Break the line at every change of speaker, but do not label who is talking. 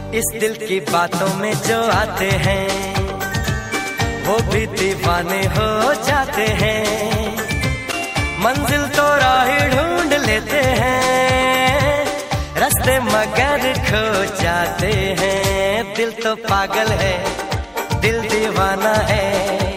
इस दिल की बातों में जो आते हैं वो भी दीवाने हो जाते हैं। मंजिल तो राह ढूंढ लेते हैं, रास्ते मगर खो जाते हैं। दिल तो पागल है, दिल दीवाना है।